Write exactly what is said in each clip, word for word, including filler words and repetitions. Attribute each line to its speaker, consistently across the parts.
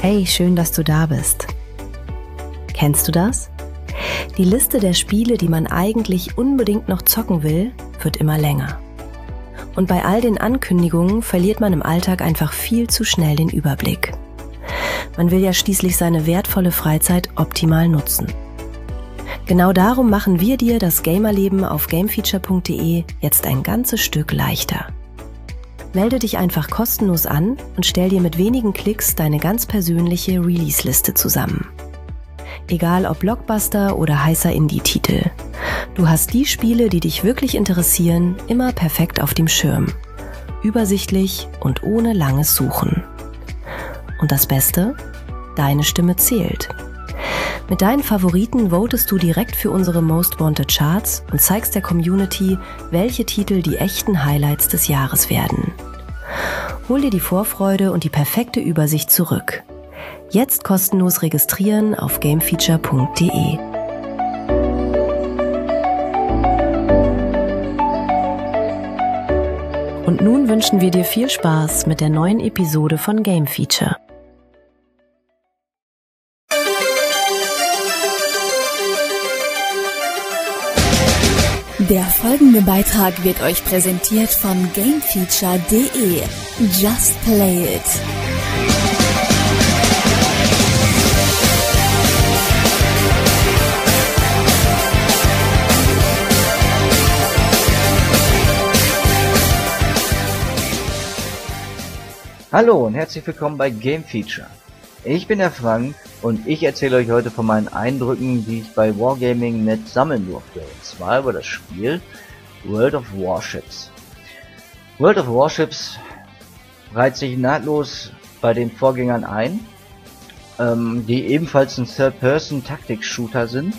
Speaker 1: Hey, schön, dass du da bist. Kennst du das? Die Liste der Spiele, die man eigentlich unbedingt noch zocken will, wird immer länger. Und bei all den Ankündigungen verliert man im Alltag einfach viel zu schnell den Überblick. Man will ja schließlich seine wertvolle Freizeit optimal nutzen. Genau darum machen wir dir das Gamerleben auf gamefeature punkt de jetzt ein ganzes Stück leichter. Melde dich einfach kostenlos an und stell dir mit wenigen Klicks deine ganz persönliche Release-Liste zusammen. Egal ob Blockbuster oder heißer Indie-Titel. Du hast die Spiele, die dich wirklich interessieren, immer perfekt auf dem Schirm. Übersichtlich und ohne langes Suchen. Und das Beste? Deine Stimme zählt. Mit deinen Favoriten votest du direkt für unsere Most Wanted Charts und zeigst der Community, welche Titel die echten Highlights des Jahres werden. Hol dir die Vorfreude und die perfekte Übersicht zurück. Jetzt kostenlos registrieren auf gamefeature punkt de. Und nun wünschen wir dir viel Spaß mit der neuen Episode von Game Feature.
Speaker 2: Der folgende Beitrag wird euch präsentiert von gamefeature punkt de. Just play it!
Speaker 3: Hallo und herzlich willkommen bei Game Feature. Ich bin der Frank und ich erzähle euch heute von meinen Eindrücken, die ich bei Wargaming Punkt net sammeln durfte, und zwar über das Spiel World of Warships. World of Warships reiht sich nahtlos bei den Vorgängern ein, ähm, die ebenfalls ein Third-Person-Taktik-Shooter sind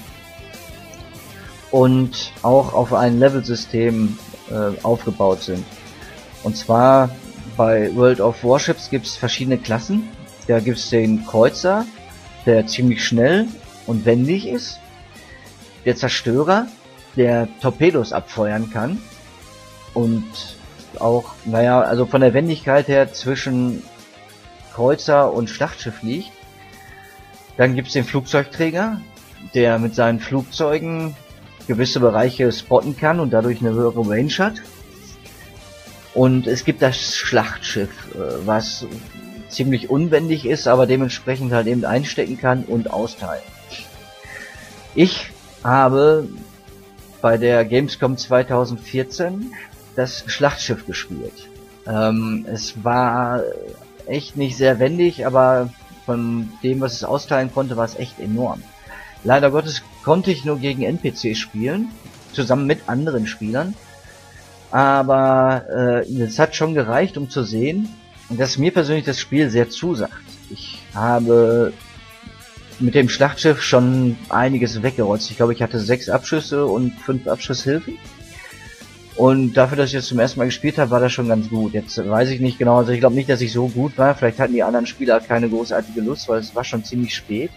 Speaker 3: und auch auf ein Level-System äh, aufgebaut sind. Und zwar bei World of Warships gibt es verschiedene Klassen. Da gibt es den Kreuzer, der ziemlich schnell und wendig ist. Der Zerstörer, der Torpedos abfeuern kann. Und auch, naja, also von der Wendigkeit her zwischen Kreuzer und Schlachtschiff liegt. Dann gibt es den Flugzeugträger, der mit seinen Flugzeugen gewisse Bereiche spotten kann und dadurch eine höhere Range hat. Und es gibt das Schlachtschiff, was ziemlich unwendig ist, aber dementsprechend halt eben einstecken kann und austeilen. Ich habe bei der Gamescom zweitausendvierzehn das Schlachtschiff gespielt. Ähm, es war echt nicht sehr wendig, aber von dem, was es austeilen konnte, war es echt enorm. Leider Gottes konnte ich nur gegen N P C spielen, zusammen mit anderen Spielern. Aber äh, es hat schon gereicht, um zu sehen, dass mir persönlich das Spiel sehr zusagt. Ich habe mit dem Schlachtschiff schon einiges weggerollt. Ich glaube, ich hatte sechs Abschüsse und fünf Abschusshilfen. Und dafür, dass ich das zum ersten Mal gespielt habe, war das schon ganz gut. Jetzt weiß ich nicht genau, also ich glaube nicht, dass ich so gut war. Vielleicht hatten die anderen Spieler keine großartige Lust, weil es war schon ziemlich spät.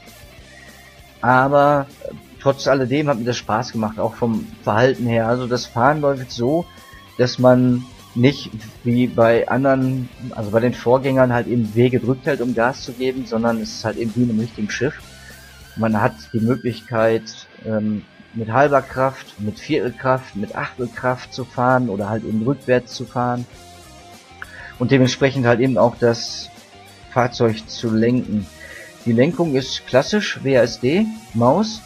Speaker 3: Aber trotz alledem hat mir das Spaß gemacht, auch vom Verhalten her. Also das Fahren läuft so, dass man nicht wie bei anderen, also bei den Vorgängern halt eben W gedrückt hält, um Gas zu geben, sondern es ist halt eben wie in einem richtigen Schiff. Man hat die Möglichkeit, ähm, mit halber Kraft, mit Viertelkraft, mit Achtelkraft zu fahren oder halt eben rückwärts zu fahren und dementsprechend halt eben auch das Fahrzeug zu lenken. Die Lenkung ist klassisch W A S D, Maus,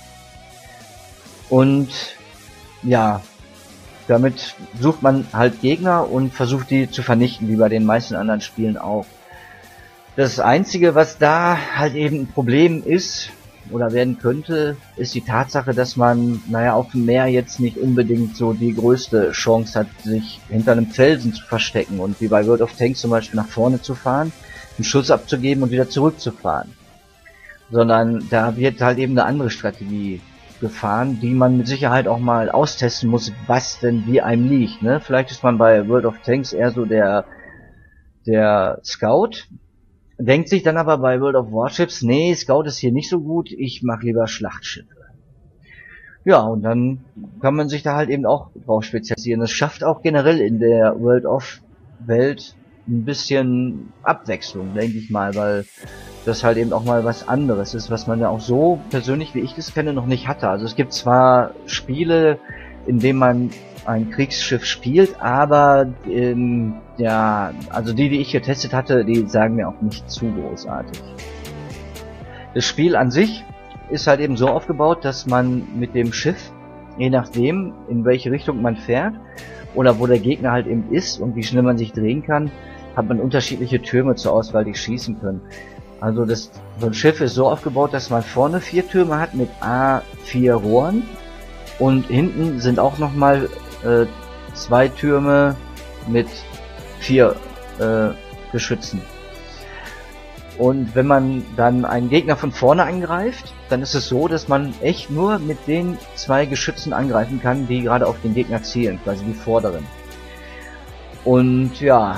Speaker 3: und ja, damit sucht man halt Gegner und versucht die zu vernichten, wie bei den meisten anderen Spielen auch. Das Einzige, was da halt eben ein Problem ist, oder werden könnte, ist die Tatsache, dass man, naja, auf dem Meer jetzt nicht unbedingt so die größte Chance hat, sich hinter einem Felsen zu verstecken und wie bei World of Tanks zum Beispiel nach vorne zu fahren, einen Schuss abzugeben und wieder zurückzufahren. Sondern da wird halt eben eine andere Strategie gefahren, die man mit Sicherheit auch mal austesten muss, was denn wie einem liegt, ne? Vielleicht ist man bei World of Tanks eher so der der Scout, denkt sich dann aber bei World of Warships, nee, Scout ist hier nicht so gut, ich mache lieber Schlachtschiffe. Ja, und dann kann man sich da halt eben auch drauf spezialisieren. Das schafft auch generell in der World of Welt ein bisschen Abwechslung, denke ich mal, weil das halt eben auch mal was anderes ist, was man ja auch so persönlich, wie ich das kenne, noch nicht hatte. Also es gibt zwar Spiele, in denen man ein Kriegsschiff spielt, aber ähm, ja, also die, die ich getestet hatte, die sagen mir auch nicht zu großartig. Das Spiel an sich ist halt eben so aufgebaut, dass man mit dem Schiff, je nachdem, in welche Richtung man fährt oder wo der Gegner halt eben ist und wie schnell man sich drehen kann, hat man unterschiedliche Türme zur Auswahl, die schießen können. Also das so ein Schiff ist so aufgebaut, dass man vorne vier Türme hat mit A vier Rohren und hinten sind auch nochmal äh, zwei Türme mit vier äh, Geschützen. Und wenn man dann einen Gegner von vorne angreift, dann ist es so, dass man echt nur mit den zwei Geschützen angreifen kann, die gerade auf den Gegner zielen, quasi die vorderen. Und ja,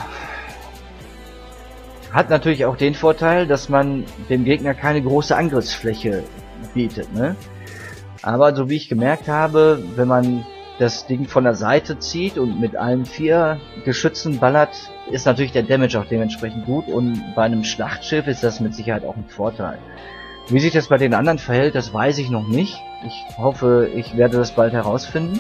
Speaker 3: hat natürlich auch den Vorteil, dass man dem Gegner keine große Angriffsfläche bietet, ne? Aber so wie ich gemerkt habe, wenn man das Ding von der Seite zieht und mit allen vier Geschützen ballert, ist natürlich der Damage auch dementsprechend gut und bei einem Schlachtschiff ist das mit Sicherheit auch ein Vorteil. Wie sich das bei den anderen verhält, das weiß ich noch nicht. Ich hoffe, ich werde das bald herausfinden.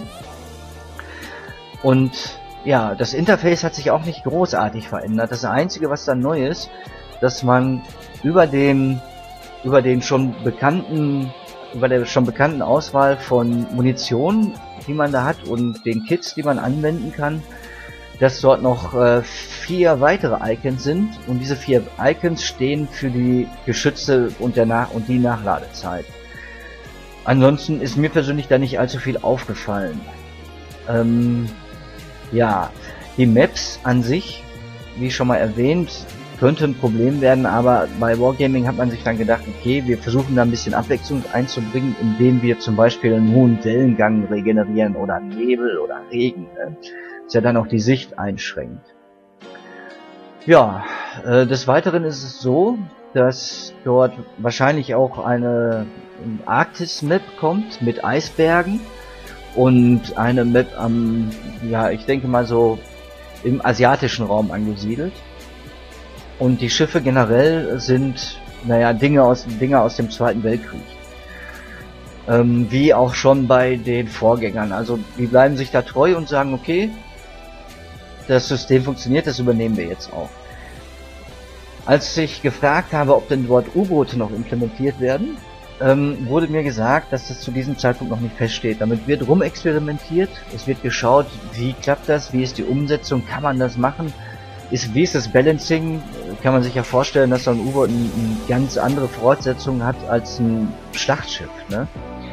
Speaker 3: Und ja, das Interface hat sich auch nicht großartig verändert. Das Einzige, was da neu ist, dass man über den über den schon bekannten über der schon bekannten Auswahl von Munition, die man da hat und den Kits, die man anwenden kann, dass dort noch äh, vier weitere Icons sind und diese vier Icons stehen für die Geschütze und der Nach und die Nachladezeit. Ansonsten ist mir persönlich da nicht allzu viel aufgefallen. Ähm, ja, die Maps an sich, wie schon mal erwähnt, könnte ein Problem werden, aber bei Wargaming hat man sich dann gedacht, okay, wir versuchen da ein bisschen Abwechslung einzubringen, indem wir zum Beispiel einen hohen Wellengang regenerieren oder Nebel oder Regen, ne? Das ja dann auch die Sicht einschränkt. Ja, äh, des Weiteren ist es so, dass dort wahrscheinlich auch eine Arktis-Map kommt mit Eisbergen und eine Map am, ja, ich denke mal so im asiatischen Raum angesiedelt. Und die Schiffe generell sind, naja, Dinge aus, Dinge aus dem Zweiten Weltkrieg. Ähm, wie auch schon bei den Vorgängern. Also die bleiben sich da treu und sagen, okay, das System funktioniert, das übernehmen wir jetzt auch. Als ich gefragt habe, ob denn dort U-Boote noch implementiert werden, ähm, wurde mir gesagt, dass das zu diesem Zeitpunkt noch nicht feststeht. Damit wird rumexperimentiert, es wird geschaut, wie klappt das, wie ist die Umsetzung, kann man das machen, ist, wie ist das Balancing, kann man sich ja vorstellen, dass so ein U-Boot eine ein ganz andere Voraussetzungen hat als ein Schlachtschiff, ne?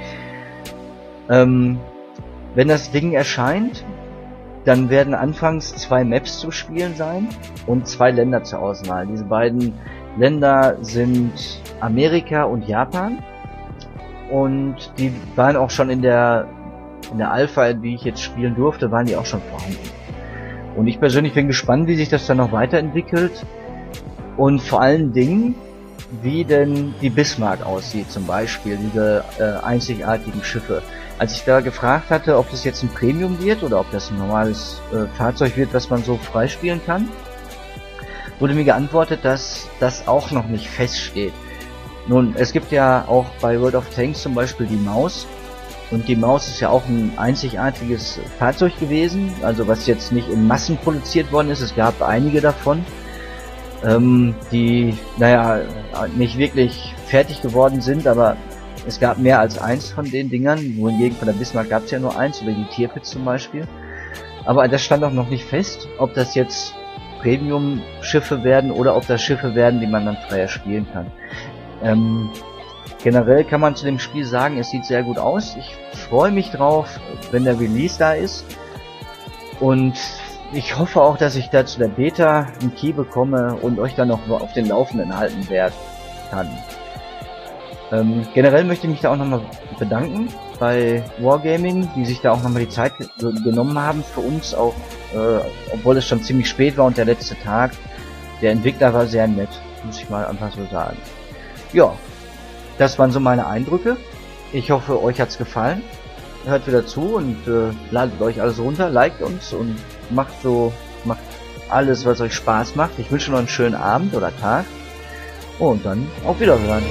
Speaker 3: Ähm, wenn das Ding erscheint, dann werden anfangs zwei Maps zu spielen sein und zwei Länder zur Auswahl. Diese beiden Länder sind Amerika und Japan und die waren auch schon in der in der Alpha, die ich jetzt spielen durfte, waren die auch schon vorhanden. Und ich persönlich bin gespannt, wie sich das dann noch weiterentwickelt und vor allen Dingen, wie denn die Bismarck aussieht, zum Beispiel, diese äh, einzigartigen Schiffe. Als ich da gefragt hatte, ob das jetzt ein Premium wird oder ob das ein normales äh, Fahrzeug wird, was man so freispielen kann, wurde mir geantwortet, dass das auch noch nicht feststeht. Nun, es gibt ja auch bei World of Tanks zum Beispiel die Maus. Und die Maus ist ja auch ein einzigartiges Fahrzeug gewesen, also was jetzt nicht in Massen produziert worden ist. Es gab einige davon, ähm, die, naja, nicht wirklich fertig geworden sind, aber es gab mehr als eins von den Dingern, wohingegen von der Bismarck gab es ja nur eins, oder die Tirpitz zum Beispiel. Aber das stand auch noch nicht fest, ob das jetzt Premium-Schiffe werden oder ob das Schiffe werden, die man dann freier spielen kann. Ähm, Generell kann man zu dem Spiel sagen, es sieht sehr gut aus. Ich freue mich drauf, wenn der Release da ist. Und ich hoffe auch, dass ich da zu der Beta einen Key bekomme und euch dann noch auf den Laufenden halten werden kann. Ähm, generell möchte ich mich da auch nochmal bedanken bei Wargaming, die sich da auch nochmal die Zeit ge genommen haben für uns, auch äh, obwohl es schon ziemlich spät war und der letzte Tag. Der Entwickler war sehr nett, muss ich mal einfach so sagen. Ja. Das waren so meine Eindrücke. Ich hoffe, euch hat's gefallen. Hört wieder zu und äh, ladet euch alles runter, liked uns und macht so, macht alles, was euch Spaß macht. Ich wünsche noch einen schönen Abend oder Tag und dann auf Wiederhören.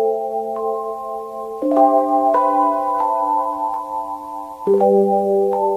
Speaker 4: Thank you.